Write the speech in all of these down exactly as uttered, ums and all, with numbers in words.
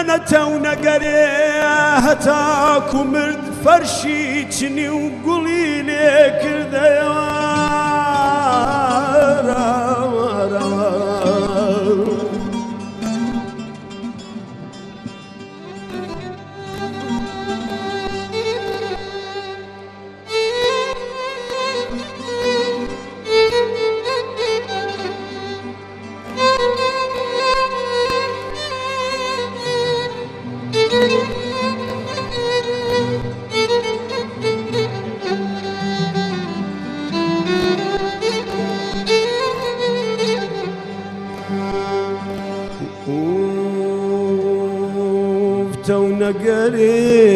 جەنەتە و نەگەرێ هەتاکو مرد فەرشی چنی و گوڵی لێ کردەوە تەو نەگەرێ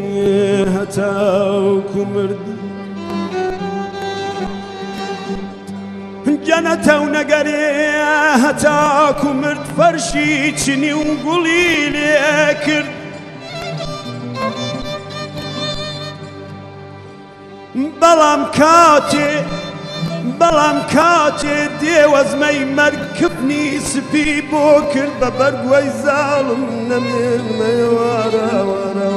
هەتاوکو مرد جەنەتە و نەگەرێ هەتاکو مرد فەرشی چنی و گوڵی لێ کرد بەڵام کاتێ بەڵام کاتێ دێوەزمەی مەرگ کفنی سپی بۆ کرد بە بەرگوەی زاڵم نەمێمەوارەوەرەوە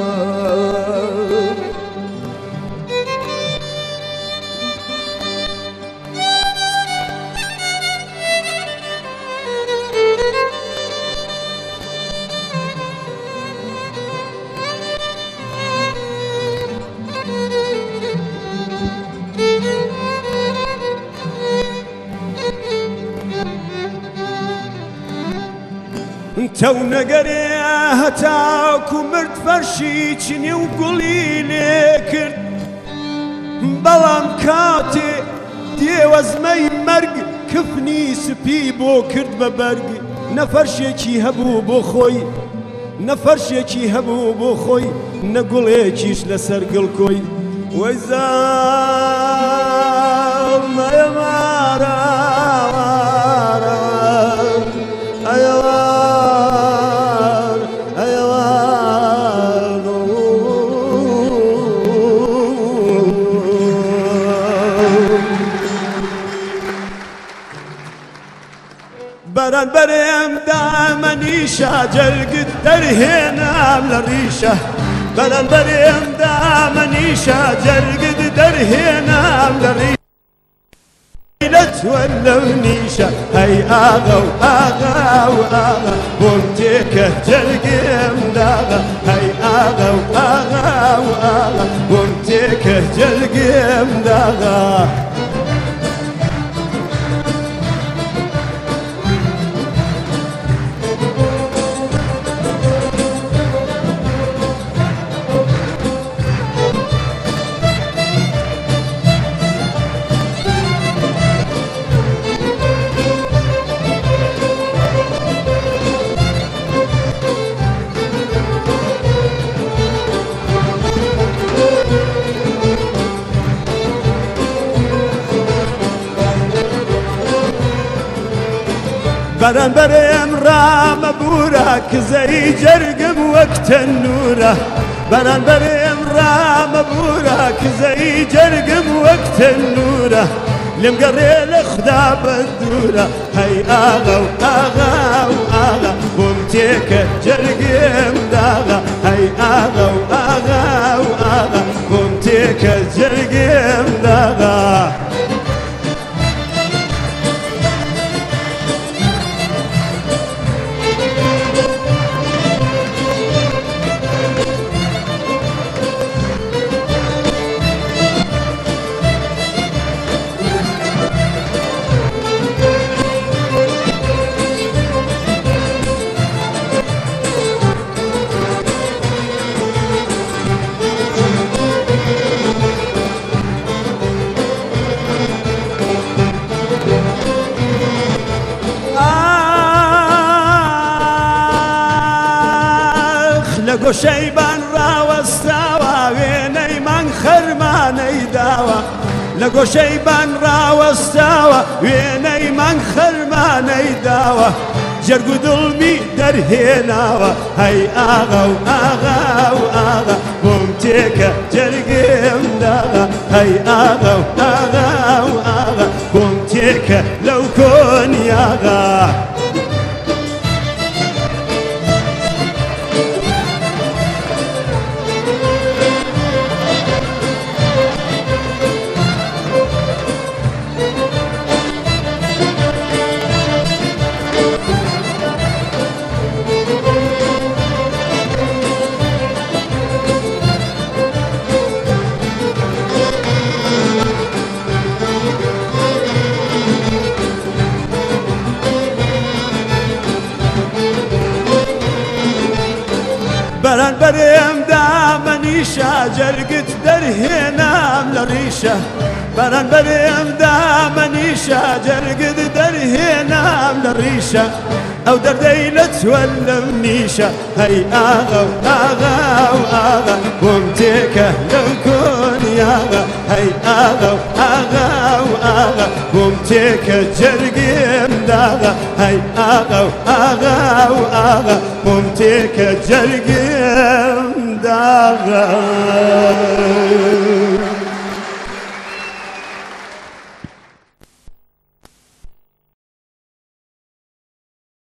تەو نەگەرێ هەتاکو مرد فەرشی چنی و گوڵی لێ کرد بەڵام کاتێ دێوەزمەی مەرگ کفنی سپی بۆ کرد بە بەرگ نە فەرشێکی هەبوو بۆ خۆی نە فەرشێکی هەبوو بۆ خۆی نە گوڵێکیش لەسەر گڵکۆی وەی زاڵ مەیەمارە بەرەنبەرێم دامەنیشە جەرگت دەرهێنام لە ڕیشە بەرەنبەرێم دامەنیشە جەرگت دەرهێنام لە ڕیشە لە توە لەو نیشە هەی ئاغا و ئاغا و ئاغا بۆم تێکە جەرگێم داغا هەی ئاغا و ئاغا و ئاغا بۆم تێکە جەرگێم داغا بەرەنبەرێم ڕامەبوورە کزەی جەرگم وەک تەنوورە بەرەنبەرێم ڕامەبوورە کزەی جەرگم وەک تەنوورە لێم گەڕێ لە خدا بەدوورە هەی ئاغا و ئاغا و ئاغا بۆم تێکە جەرگێم داغا هەی ئاغا و ئاغا و ئاغا بۆم تێکە جەرگێم داغا لە گۆشەیبان ڕاوەستاوە وێنەی من خەرمانەی داوە لە گۆشەیبان ڕاوەستاوە وێنەی من خەرمانەی داوە جەرگ و دڵمی دەرهێناوە هەی ئاغا و ئاغا و ئاغا بۆم تێکە جەرگێم داغا هەی ئاغا و ئاغا و ئاغا بۆم تێکە لەو کۆنیاغا برم دامني شاجر قد درهنا من الريشة بران برم دامني شاجر قد درهنا من الريشة أو درديلة ولم نيشة هي آغا آغا آغا ومتيكة لنكون ياغا هي آغا آغا آغا ومتيكة جرقيم داغا هي آغا آغا آغا ومتيكة جرقيم داغا